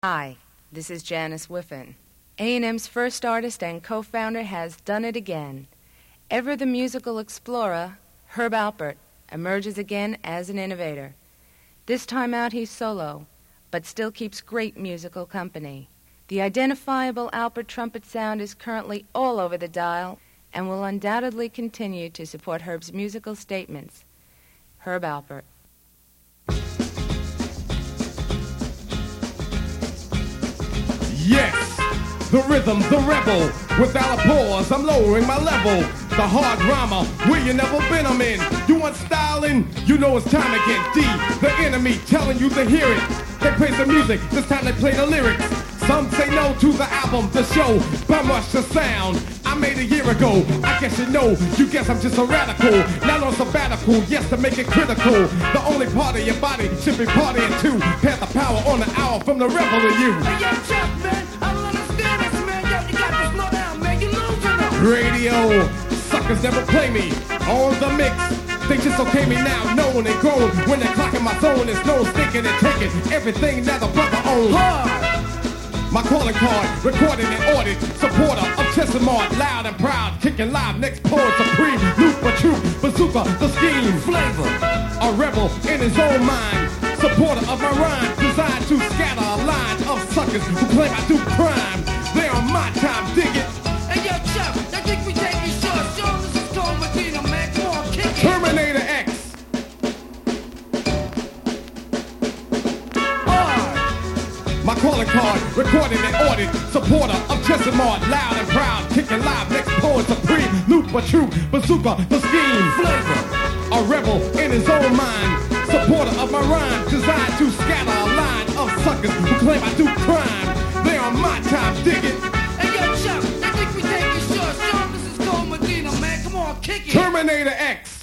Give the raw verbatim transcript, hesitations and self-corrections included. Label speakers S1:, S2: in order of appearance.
S1: Hi, this is Janice Whiffen. A and M's first artist and co-founder has done it again. Ever the musical explorer, Herb Alpert emerges again as an innovator. This time out he's solo, but still keeps great musical company. The identifiable Alpert trumpet sound is currently all over the dial and will undoubtedly continue to support Herb's musical statements. Herb Alpert.
S2: Yes, the rhythm, the rebel. Without a pause, I'm lowering my level. The hard drama, where you never been, I'm in. You want styling? You know it's time to get deep. The enemy telling you to hear it. They play the music, this time they play the lyrics. Some say no to the album, the show, but much the sound I made a year ago. I guess you know, you guess I'm just a radical. Not on sabbatical, yes, to make it critical. The only part of your body should be partying too. Pass the power on the hour from the rebel to you.
S3: Hey, yo, Chuck, man, I don't understand this, man. Yo, you got to slow down, man. You're losing them.
S2: Radio, suckers never play me. On the mix, they just okay me now, known and grown. When they're clocking my zone, it's no stinking and taking everything that the brother owns. Hard. My calling card, recorded and ordered, supporter of Chesimard, loud and proud, kicking live, next poet supreme, Lupa Troop, Bazooka, the scheme, flavor, a rebel in his own mind, supporter of my rhyme, designed to scatter a line of suckers who claim I do crime. They on my time, dig it.
S3: Hey, yo, Chuck, I think we take these shots. Yo, this is Cole Medina, man. Come on, kick it.
S2: Terminator X. My calling card, recorded and ordered, supporter of Chesimard, loud and proud, kicking live, next poet supreme, Lupa Troop, Bazooka, the scheme, flavor, a rebel in his own mind, supporter of my rhyme, designed to scatter a line of suckers who claim I do crime. They on my time, dig it.
S3: Hey, yo, Chuck, I think we take these shots. Yo, this is Cole Medina, man. Come on, kick it.
S2: Terminator X.